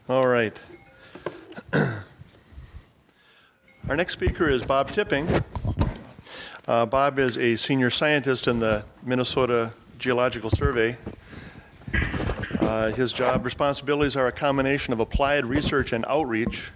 All right. Our next speaker is Bob Tipping. Bob is a senior scientist in the Minnesota Geological Survey. His job responsibilities are a combination of applied research and outreach.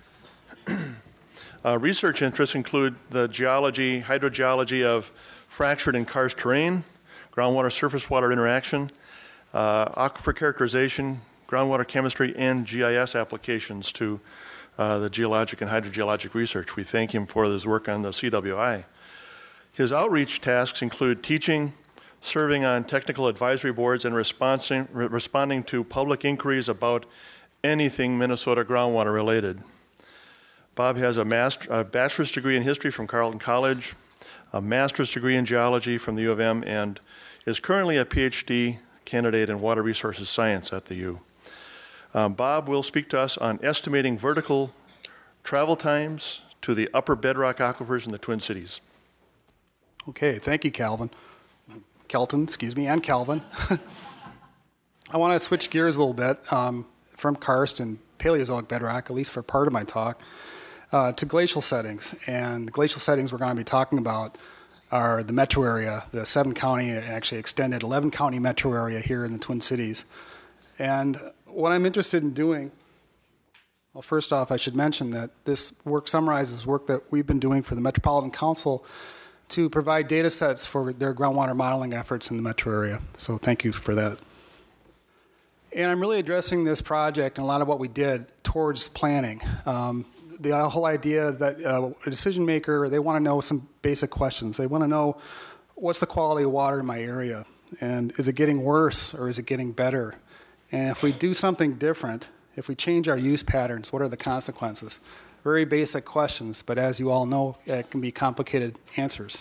Research interests include the geology, hydrogeology of fractured and karst terrain, groundwater surface water interaction, aquifer characterization, groundwater chemistry, and GIS applications to the geologic and hydrogeologic research. We thank him for his work on the CWI. His outreach tasks include teaching, serving on technical advisory boards, and responding to public inquiries about anything Minnesota groundwater related. Bob has a bachelor's degree in history from Carleton College, a master's degree in geology from the U of M, and is currently a PhD candidate in water resources science at the U. Bob will speak to us on estimating vertical travel times to the upper bedrock aquifers in the Twin Cities. Okay, thank you, Kelton, and Calvin. I want to switch gears a little bit from karst and Paleozoic bedrock, at least for part of my talk, to glacial settings. And the glacial settings we're going to be talking about are the metro area, the 7-county, actually extended 11-county metro area here in the Twin Cities. And what I'm interested in doing, well, first off, I should mention that this work summarizes work that we've been doing for the Metropolitan Council to provide data sets for their groundwater modeling efforts in the metro area. So thank you for that. And I'm really addressing this project and a lot of what we did towards planning. The whole idea that a decision maker, they want to know some basic questions. They want to know, what's the quality of water in my area? And is it getting worse or is it getting better? And if we do something different, if we change our use patterns, what are the consequences? Very basic questions, but as you all know, it can be complicated answers.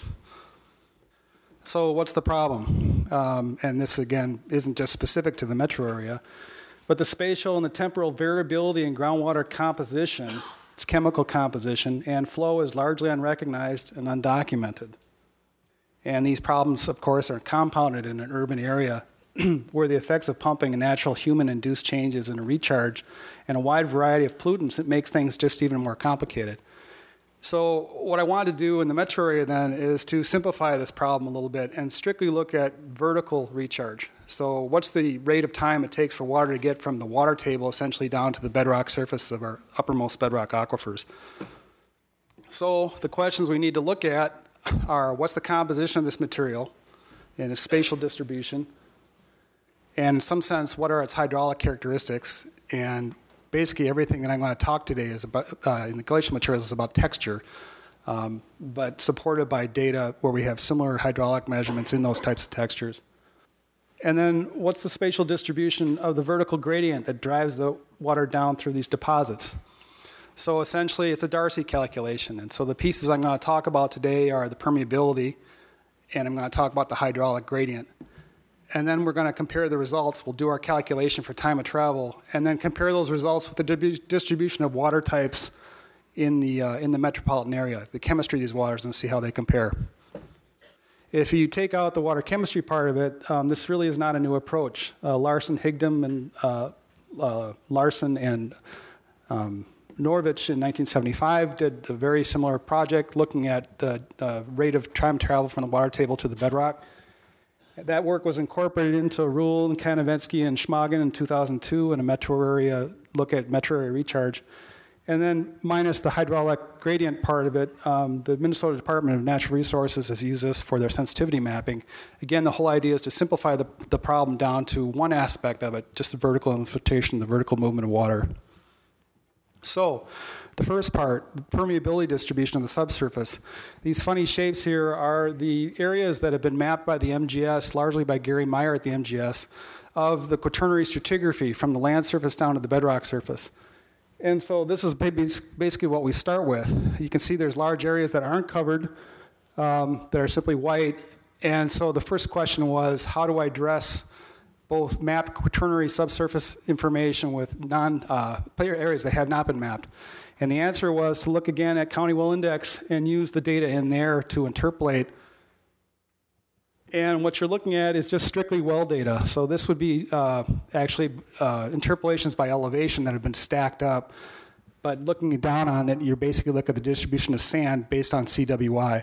So what's the problem? And this, again, isn't just specific to the metro area, but the spatial and the temporal variability in groundwater composition, its chemical composition, and flow is largely unrecognized and undocumented. And these problems, of course, are compounded in an urban area where the effects of pumping and natural human-induced changes in a recharge and a wide variety of pollutants, it makes things just even more complicated. So what I wanted to do in the metro area then is to simplify this problem a little bit and strictly look at vertical recharge. So what's the rate of time it takes for water to get from the water table essentially down to the bedrock surface of our uppermost bedrock aquifers? So the questions we need to look at are, what's the composition of this material in its spatial distribution? And in some sense, what are its hydraulic characteristics? And basically everything that I'm going to talk today is about, in the glacial materials is about texture, but supported by data where we have similar hydraulic measurements in those types of textures. And then what's the spatial distribution of the vertical gradient that drives the water down through these deposits? So essentially it's a Darcy calculation. And so the pieces I'm going to talk about today are the permeability, and I'm going to talk about the hydraulic gradient. And then we're going to compare the results. We'll do our calculation for time of travel, and then compare those results with the distribution of water types in the metropolitan area, the chemistry of these waters, and see how they compare. If you take out the water chemistry part of it, this really is not a new approach. Larson, Higdon, and Larson and Norvich in 1975 did a very similar project looking at the rate of time travel from the water table to the bedrock. That work was incorporated into a rule in Kanavensky and Schmagen in 2002 in a metro area look at metro area recharge. And then minus the hydraulic gradient part of it, the Minnesota Department of Natural Resources has used this for their sensitivity mapping. Again, the whole idea is to simplify the problem down to one aspect of it, just the vertical infiltration, the vertical movement of water. So the first part, the permeability distribution of the subsurface. These funny shapes here are the areas that have been mapped by the MGS, largely by Gary Meyer at the MGS, of the quaternary stratigraphy from the land surface down to the bedrock surface. And so this is basically what we start with. You can see there's large areas that aren't covered, that are simply white. And so the first question was, how do I address both mapped quaternary subsurface information with areas that have not been mapped? And the answer was to look again at County Well Index and use the data in there to interpolate And what you're looking at is just strictly well data. So this would be actually interpolations by elevation that have been stacked up. But looking down on it, you're basically looking at the distribution of sand based on CWI.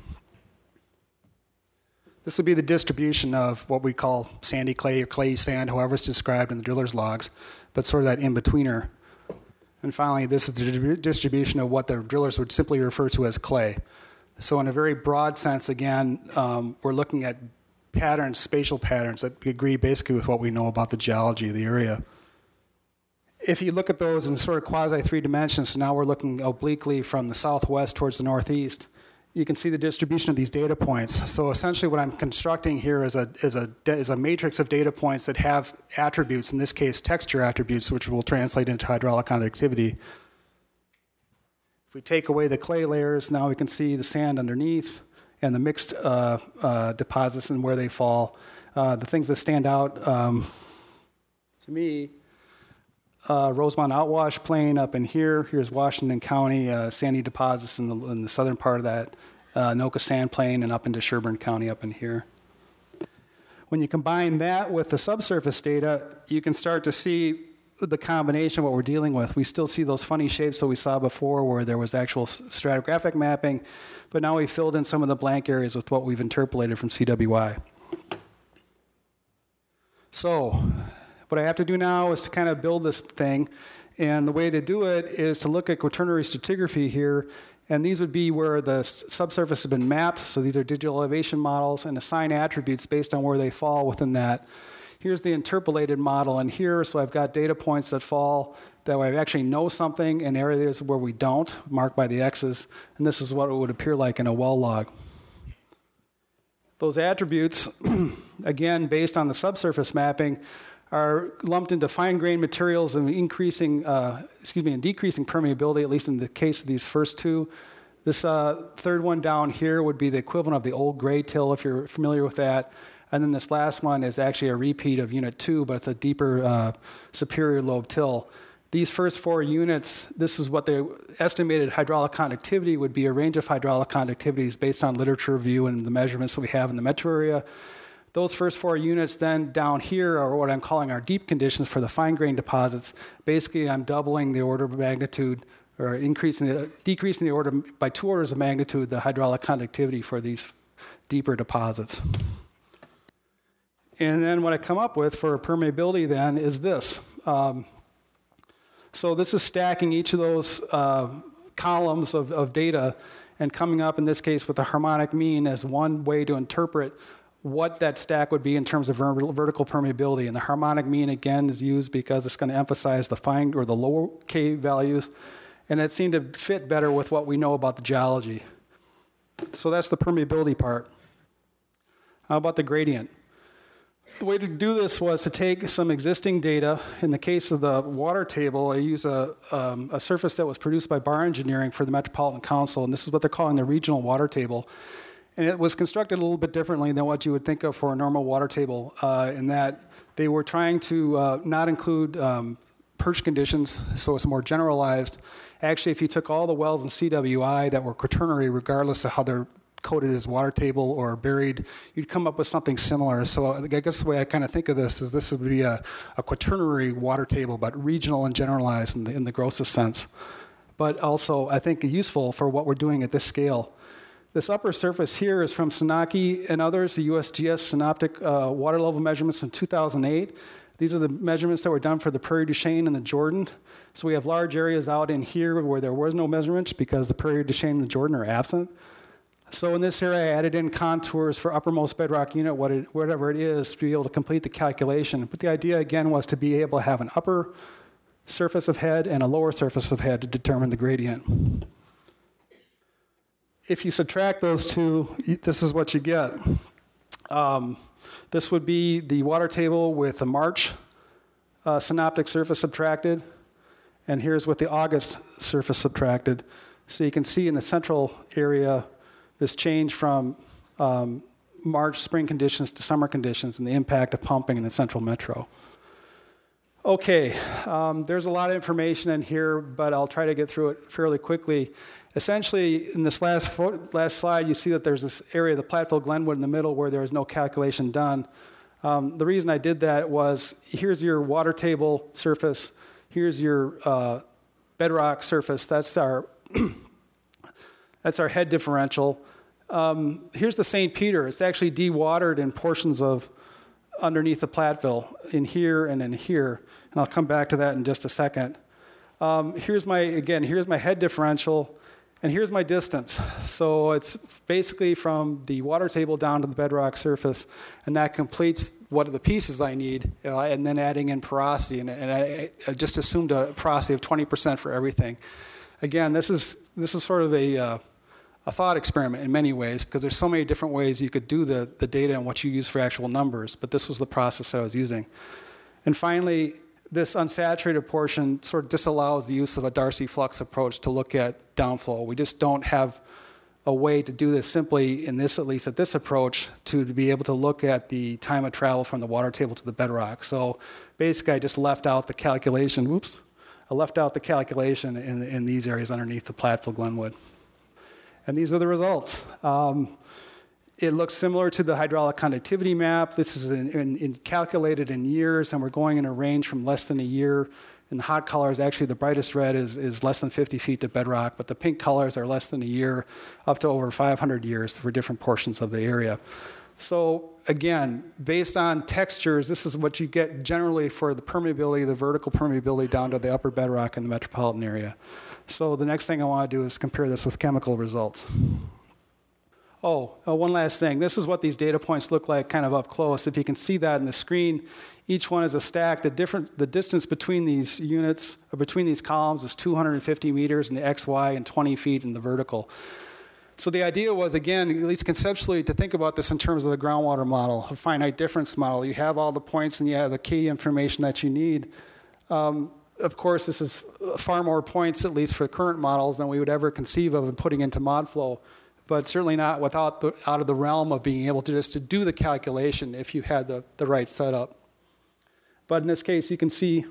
This would be the distribution of what we call sandy clay or clay sand, however it's described in the driller's logs, but sort of that in-betweener. And finally, this is the distribution of what the drillers would simply refer to as clay. So in a very broad sense, again, we're looking at patterns, spatial patterns that agree basically with what we know about the geology of the area. If you look at those in sort of quasi-3 dimensions, so now we're looking obliquely from the southwest towards the northeast, you can see the distribution of these data points. So essentially what I'm constructing here is a matrix of data points that have attributes, in this case texture attributes, which will translate into hydraulic conductivity. If we take away the clay layers, now we can see the sand underneath and the mixed deposits and where they fall. The things that stand out to me, Rosemont Outwash Plain up in here. Here's Washington County, sandy deposits in the southern part of that Anoka Sand Plain, and up into Sherburne County up in here. When you combine that with the subsurface data, you can start to see the combination of what we're dealing with. We still see those funny shapes that we saw before where there was actual stratigraphic mapping, but now we filled in some of the blank areas with what we've interpolated from CWI. So what I have to do now is to kind of build this thing, and the way to do it is to look at quaternary stratigraphy here, and these would be where the subsurface has been mapped, so these are digital elevation models, and assign attributes based on where they fall within that. Here's the interpolated model, and here, so I've got data points that fall that I actually know something, and areas where we don't, marked by the X's, and this is what it would appear like in a well log. Those attributes, again, based on the subsurface mapping, are lumped into fine-grained materials and decreasing permeability, at least in the case of these first two. This third one down here would be the equivalent of the old gray till, if you're familiar with that. And then this last one is actually a repeat of Unit 2, but it's a deeper superior lobe till. These first 4 units, this is what the estimated hydraulic conductivity would be, a range of hydraulic conductivities based on literature review and the measurements that we have in the metro area. Those first 4 units then down here are what I'm calling our deep conditions for the fine-grained deposits. Basically, I'm doubling the order of magnitude, or decreasing the order by 2 orders of magnitude, the hydraulic conductivity for these deeper deposits. And then what I come up with for permeability then is this. So this is stacking each of those columns of data and coming up, in this case, with the harmonic mean as one way to interpret what that stack would be in terms of vertical permeability. And the harmonic mean, again, is used because it's going to emphasize the fine or the lower K values, and it seemed to fit better with what we know about the geology. So that's the permeability part. How about the gradient? The way to do this was to take some existing data. In the case of the water table, I use a surface that was produced by Bar Engineering for the Metropolitan Council, and this is what they're calling the regional water table. And it was constructed a little bit differently than what you would think of for a normal water table, in that they were trying to not include perch conditions, so it's more generalized. Actually, if you took all the wells in CWI that were quaternary, regardless of how they're coded as water table or buried, you'd come up with something similar. So I guess the way I kind of think of this is this would be a quaternary water table, but regional and generalized in the grossest sense. But also, I think, useful for what we're doing at this scale. This upper surface here is from Sanaki and others, the USGS synoptic water level measurements in 2008. These are the measurements that were done for the Prairie du Chien and the Jordan. So we have large areas out in here where there was no measurements because the Prairie du Chien and the Jordan are absent. So in this area, I added in contours for uppermost bedrock unit, whatever it is, to be able to complete the calculation. But the idea, again, was to be able to have an upper surface of head and a lower surface of head to determine the gradient. If you subtract those two, this is what you get. This would be the water table with the March synoptic surface subtracted, and here's with the August surface subtracted. So you can see in the central area this change from March spring conditions to summer conditions and the impact of pumping in the central metro. Okay, there's a lot of information in here, but I'll try to get through it fairly quickly. Essentially, in this last slide, you see that there's this area of the Platteville Glenwood in the middle where there was no calculation done. The reason I did that was, here's your water table surface, here's your bedrock surface, that's our that's our head differential. Here's the St. Peter. It's actually dewatered in portions of underneath the Platteville, in here and in here. And I'll come back to that in just a second. Here's my head differential, and here's my distance. So it's basically from the water table down to the bedrock surface, and that completes what are the pieces I need, and then adding in porosity. And I just assumed a porosity of 20% for everything. Again, this is sort of a thought experiment in many ways, because there's so many different ways you could do the data and what you use for actual numbers, but this was the process I was using. And finally, this unsaturated portion sort of disallows the use of a Darcy flux approach to look at downflow. We just don't have a way to do this simply, in this, at least at this approach, to be able to look at the time of travel from the water table to the bedrock. So basically I just left out the calculation, I left out the calculation in these areas underneath the Platteville Glenwood. And these are the results. It looks similar to the hydraulic conductivity map. This is calculated in years, and we're going in a range from less than a year. In the hot colors, actually the brightest red is less than 50 feet to bedrock, but the pink colors are less than a year, up to over 500 years for different portions of the area. So again, based on textures, this is what you get generally for the permeability, the vertical permeability down to the upper bedrock in the metropolitan area. So the next thing I want to do is compare this with chemical results. One last thing. This is what these data points look like kind of up close. If you can see that in the screen, each one is a stack. The distance between these units, or between these columns, is 250 meters in the XY and 20 feet in the vertical. So the idea was, again, at least conceptually, to think about this in terms of a groundwater model, a finite difference model. You have all the points and you have the key information that you need. Of course, this is far more points, at least for current models, than we would ever conceive of in putting into ModFlow, but certainly not out of the realm of being able to just to do the calculation if you had the right setup. But in this case, you can see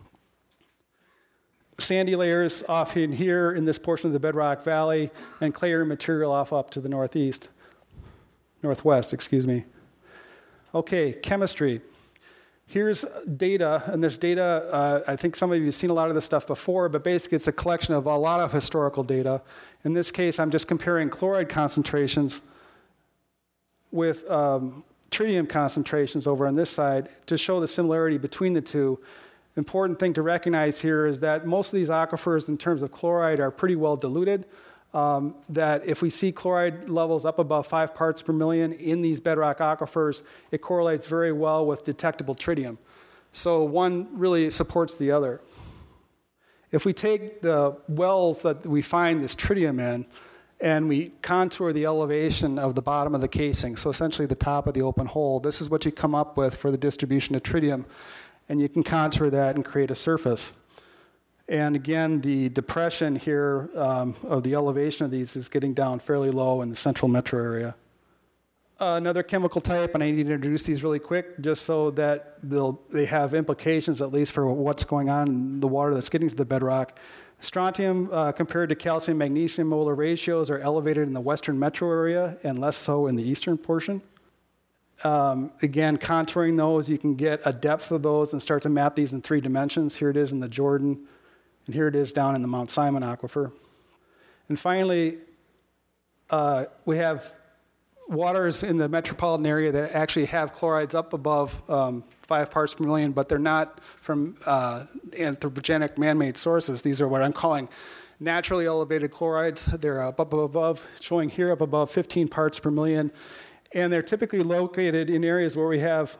sandy layers off in here in this portion of the bedrock valley, and clayer material off up to the northwest, excuse me. Okay, chemistry. Here's data, and this data, I think some of you have seen a lot of this stuff before, but basically it's a collection of a lot of historical data. In this case, I'm just comparing chloride concentrations with tritium concentrations over on this side to show the similarity between the two. Important thing to recognize here is that most of these aquifers in terms of chloride are pretty well diluted. That if we see chloride levels up above 5 parts per million in these bedrock aquifers, it correlates very well with detectable tritium. So one really supports the other. If we take the wells that we find this tritium in, and we contour the elevation of the bottom of the casing, so essentially the top of the open hole, this is what you come up with for the distribution of tritium, and you can contour that and create a surface. And again, the depression here of the elevation of these is getting down fairly low in the central metro area. Another chemical type, and I need to introduce these really quick just so that they have implications at least for what's going on in the water that's getting to the bedrock. Strontium compared to calcium magnesium molar ratios are elevated in the western metro area and less so in the eastern portion. Again, contouring those, you can get a depth of those and start to map these in 3 dimensions. Here it is in the Jordan, and here it is down in the Mount Simon aquifer. And finally, we have waters in the metropolitan area that actually have chlorides up above 5 parts per million, but they're not from anthropogenic man-made sources. These are what I'm calling naturally elevated chlorides. They're up above, showing here up above 15 parts per million. And they're typically located in areas where we have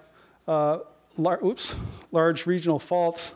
large regional faults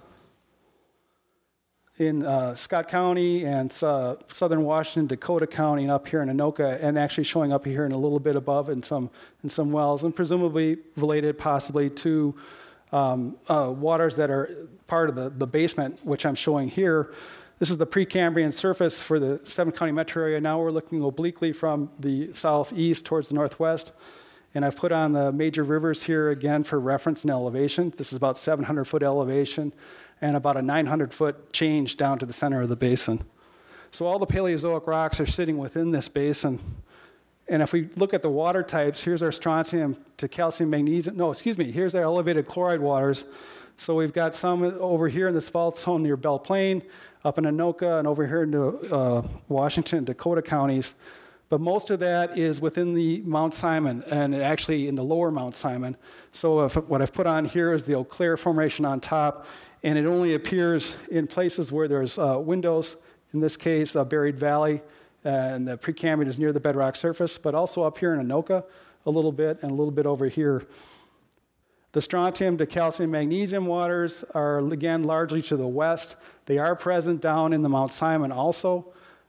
in Scott County and southern Washington, Dakota County, and up here in Anoka, and actually showing up here and a little bit above in some wells, and presumably related possibly to waters that are part of the basement, which I'm showing here. This is the Precambrian surface for the 7-county metro area. Now we're looking obliquely from the southeast towards the northwest. And I've put on the major rivers here again for reference and elevation. This is about 700-foot elevation and about a 900-foot change down to the center of the basin. So all the Paleozoic rocks are sitting within this basin. And if we look at the water types, here's our strontium to calcium magnesium. No, excuse me, here's our elevated chloride waters. So we've got some over here in this fault zone near Belle Plaine, up in Anoka, and over here into Washington and Dakota counties. But most of that is within the Mount Simon, and actually in the lower Mount Simon. So what I've put on here is the Eau Claire Formation on top, and it only appears in places where there's windows, in this case, Buried Valley, and the Precambrian is near the bedrock surface, but also up here in Anoka a little bit, and a little bit over here. The strontium to calcium magnesium waters are, again, largely to the west. They are present down in the Mount Simon also,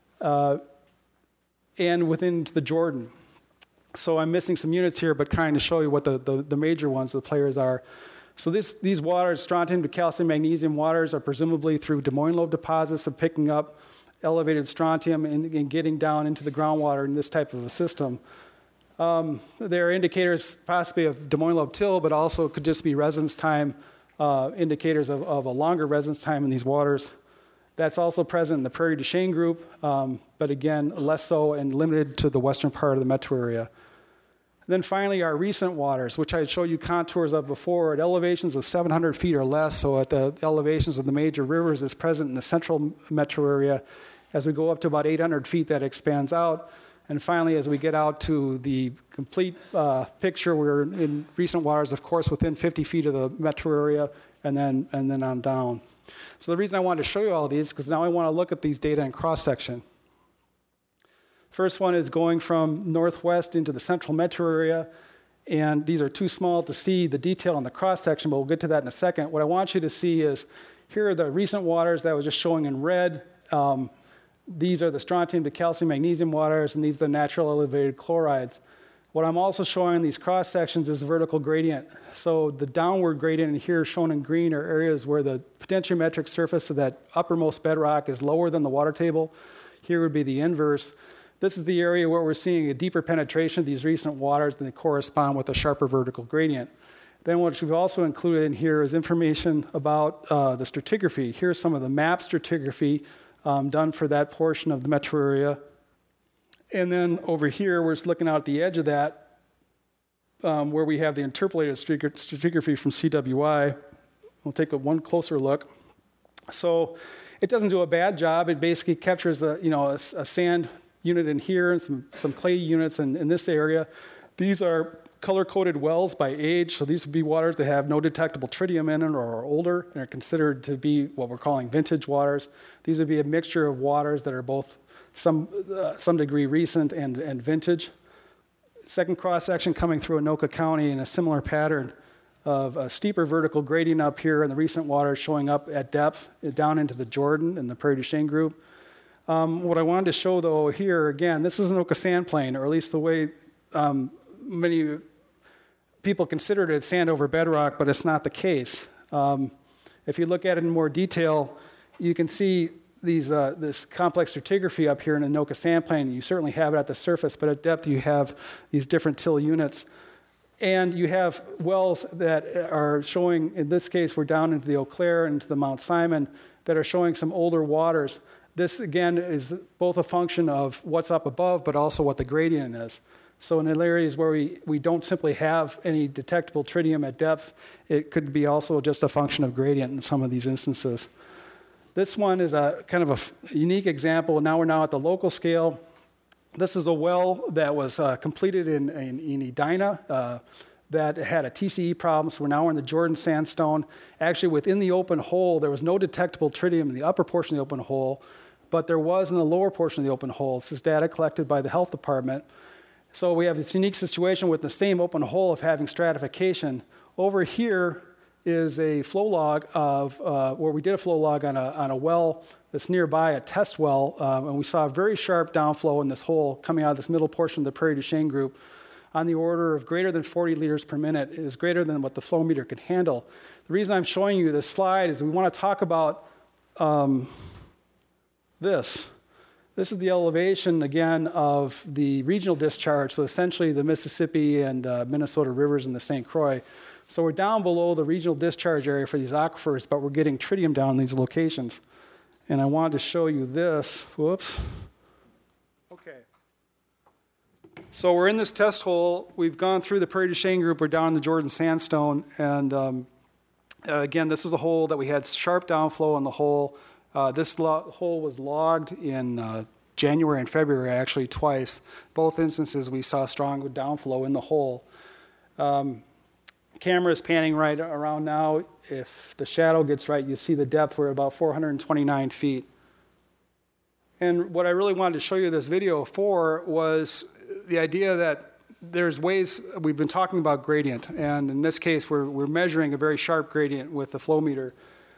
and within the Jordan. So I'm missing some units here, but trying to show you what the major ones, the players are. So these waters, strontium to calcium magnesium waters, are presumably through Des Moines lobe deposits of picking up elevated strontium and getting down into the groundwater in this type of a system. There are indicators possibly of Des Moines lobe till, but also could just be residence time indicators of a longer residence time in these waters. That's also present in the Prairie du Chien group, but again, less so and limited to the western part of the metro area. Then finally, our recent waters, which I showed you contours of before, at elevations of 700 feet or less, so at the elevations of the major rivers, is present in the central metro area. As we go up to about 800 feet, that expands out. And finally, as we get out to the complete picture, we're in recent waters, of course, within 50 feet of the metro area, and then on down. So the reason I wanted to show you all these is because now I want to look at these data in cross-section. First one is going from northwest into the central metro area, and these are too small to see the detail on the cross-section, but we'll get to that in a second. What I want you to see is, here are the recent waters that I was just showing in red. These are the strontium to calcium magnesium waters, and these are the natural elevated chlorides. What I'm also showing in these cross sections is the vertical gradient. So the downward gradient here shown in green are areas where the potentiometric surface of that uppermost bedrock is lower than the water table. Here would be the inverse. This is the area where we're seeing a deeper penetration of these recent waters, and they correspond with a sharper vertical gradient. Then what we've also included in here is information about the stratigraphy. Here's some of the map stratigraphy done for that portion of the metro area. And then over here, we're just looking out at the edge of that, where we have the interpolated stratigraphy from CWI. We'll take one closer look. So it doesn't do a bad job. It basically captures a sand unit in here and some clay units in this area. These are color-coded wells by age, so these would be waters that have no detectable tritium in it or are older and are considered to be what we're calling vintage waters. These would be a mixture of waters that are both some degree recent and vintage. Second cross-section coming through Anoka County in a similar pattern of a steeper vertical gradient up here and the recent waters showing up at depth down into the Jordan and the Prairie du Chien group. What I wanted to show, though, here, again, this is Anoka sand plain, or at least the way many people consider it as sand over bedrock, but it's not the case. If you look at it in more detail, you can see this complex stratigraphy up here in Anoka sand plain. You certainly have it at the surface, but at depth you have these different till units. And you have wells that are showing, in this case, we're down into the Eau Claire, into the Mount Simon, that are showing some older waters. This, again, is both a function of what's up above, but also what the gradient is. So in the areas where we don't simply have any detectable tritium at depth, it could be also just a function of gradient in some of these instances. This one is a kind of a unique example. Now we're at the local scale. This is a well that was completed in Edina that had a TCE problem, so now we're in the Jordan sandstone. Actually, within the open hole, there was no detectable tritium in the upper portion of the open hole, but there was in the lower portion of the open hole. This is data collected by the health department. So we have this unique situation with the same open hole of having stratification. Over here is a flow log of where we did a flow log on a well that's nearby, a test well, and we saw a very sharp downflow in this hole coming out of this middle portion of the Prairie du Chien group on the order of greater than 40 liters per minute. It is greater than what the flow meter could handle. The reason I'm showing you this slide is we want to talk about this. This is the elevation, again, of the regional discharge, so essentially the Mississippi and Minnesota rivers and the St. Croix. So we're down below the regional discharge area for these aquifers, but we're getting tritium down in these locations. And I wanted to show you this. Whoops. Okay. So we're in this test hole. We've gone through the Prairie du Chien group. We're down in the Jordan Sandstone. And again, this is a hole that we had sharp downflow in the hole. This hole was logged in January and February, actually, twice. Both instances, we saw strong downflow in the hole. Camera is panning right around now. If the shadow gets right, you see the depth. We're about 429 feet. And what I really wanted to show you this video for was the idea that there's ways we've been talking about gradient, and in this case, we're measuring a very sharp gradient with the flow meter.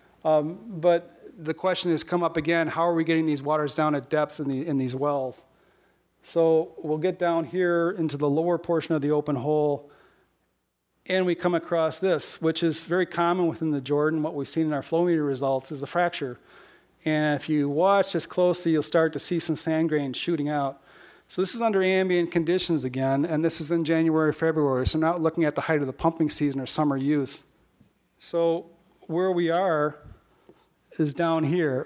But the question has come up again: how are we getting these waters down at depth in these wells? So we'll get down here into the lower portion of the open hole, and we come across this, which is very common within the Jordan. What we've seen in our flow meter results is a fracture. And if you watch this closely, you'll start to see some sand grains shooting out. So this is under ambient conditions again, and this is in January, February. So now looking at the height of the pumping season or summer use. So where we are is down here.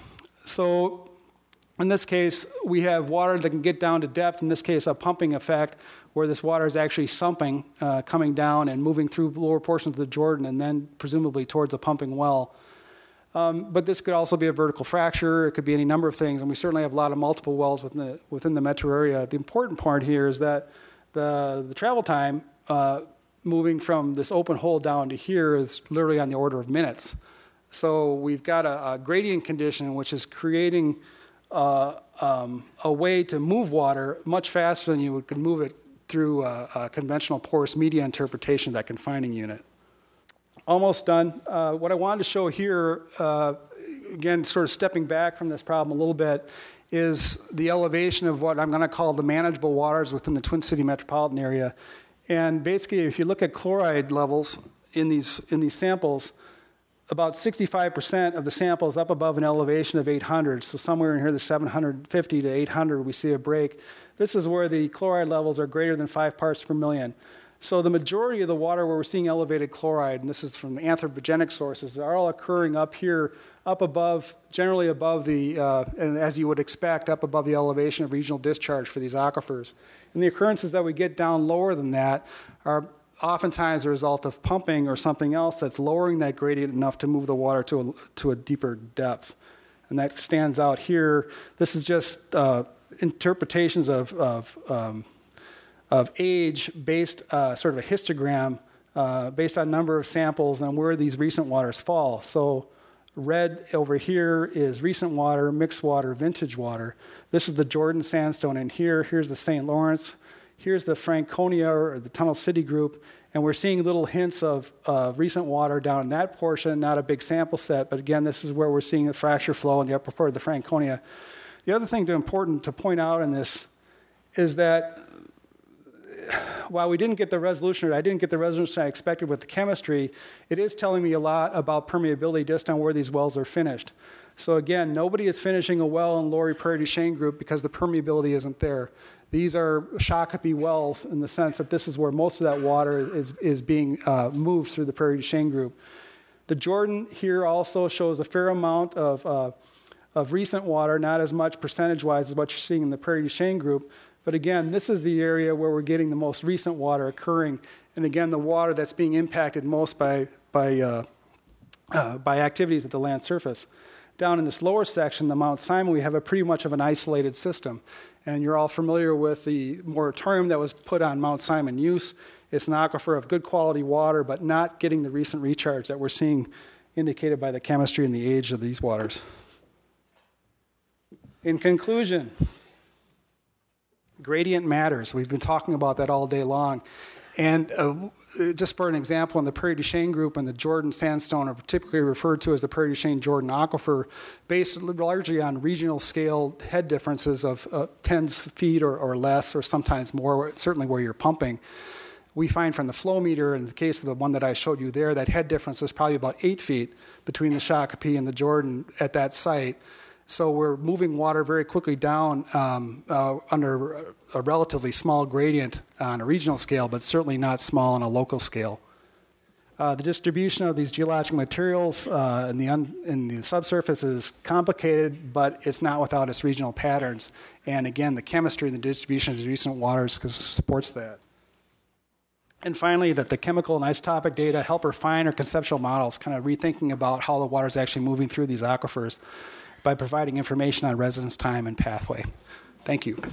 So in this case, we have water that can get down to depth, in this case a pumping effect, where this water is actually sumping, coming down and moving through lower portions of the Jordan and then presumably towards a pumping well. But this could also be a vertical fracture. It could be any number of things, and we certainly have a lot of multiple wells within the metro area. The important part here is that the travel time moving from this open hole down to here is literally on the order of minutes. So we've got a gradient condition which is creating a way to move water much faster than you could move it through a conventional porous media interpretation of that confining unit. Almost done. What I wanted to show here, again, sort of stepping back from this problem a little bit, is the elevation of what I'm going to call the manageable waters within the Twin City metropolitan area. And basically, if you look at chloride levels in these samples, about 65% of the sample is up above an elevation of 800. So somewhere in here, the 750 to 800, we see a break. This is where the chloride levels are greater than 5 parts per million. So the majority of the water where we're seeing elevated chloride, and this is from anthropogenic sources, are all occurring up here, up above, generally above the, and as you would expect, up above the elevation of regional discharge for these aquifers. And the occurrences that we get down lower than that are oftentimes a result of pumping or something else that's lowering that gradient enough to move the water to a deeper depth. And that stands out here. This is just interpretations of age-based sort of a histogram based on number of samples and where these recent waters fall. So red over here is recent water, mixed water, vintage water. This is the Jordan Sandstone in here. Here's the St. Lawrence. Here's the Franconia or the Tunnel City group. And we're seeing little hints of recent water down in that portion, not a big sample set. But again, this is where we're seeing the fracture flow in the upper part of the Franconia. The other thing important to point out in this is that while we didn't get the resolution, or I didn't get the resolution I expected with the chemistry, it is telling me a lot about permeability just on where these wells are finished. So again, nobody is finishing a well in Laurie Prairie du Chien group because the permeability isn't there. These are Shakopee wells in the sense that this is where most of that water is being moved through the Prairie du Chien group. The Jordan here also shows a fair amount of recent water, not as much percentage-wise as what you're seeing in the Prairie du Chien group. But again, this is the area where we're getting the most recent water occurring. And again, the water that's being impacted most by activities at the land surface. Down in this lower section, the Mount Simon, we have a pretty much of an isolated system. And you're all familiar with the moratorium that was put on Mount Simon use. It's an aquifer of good quality water, but not getting the recent recharge that we're seeing indicated by the chemistry and the age of these waters. In conclusion, gradient matters. We've been talking about that all day long. And just for an example, in the Prairie du Chien group and the Jordan Sandstone are typically referred to as the Prairie du Chien Jordan Aquifer, based largely on regional scale head differences of 10 feet or less, or sometimes more, certainly where you're pumping. We find from the flow meter, in the case of the one that I showed you there, that head difference is probably about 8 feet between the Shakopee and the Jordan at that site. So we're moving water very quickly down under a relatively small gradient on a regional scale, but certainly not small on a local scale. The distribution of these geological materials in the subsurface is complicated, but it's not without its regional patterns. And again, the chemistry and the distribution of the recent waters supports that. And finally, that the chemical and isotopic data help refine our conceptual models, kind of rethinking about how the water is actually moving through these aquifers by providing information on residence time and pathway. Thank you.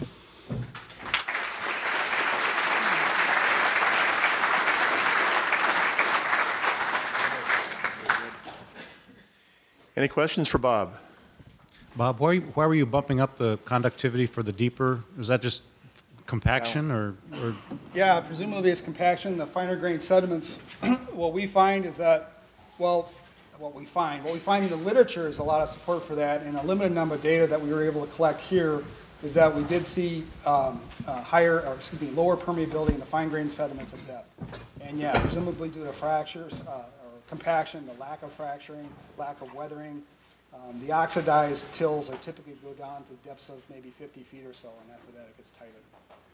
Any questions for Bob? Bob, why were you bumping up the conductivity for the deeper? Is that just compaction or? Yeah, presumably it's compaction. The finer grained sediments, what we find is that, well, what we find in the literature is a lot of support for that, and a limited number of data that we were able to collect here is that we did see lower permeability in the fine grained sediments at depth. And yeah, presumably due to fractures, compaction, the lack of fracturing, lack of weathering. The oxidized tills are typically go down to depths of maybe 50 feet or so, and after that it gets tighter.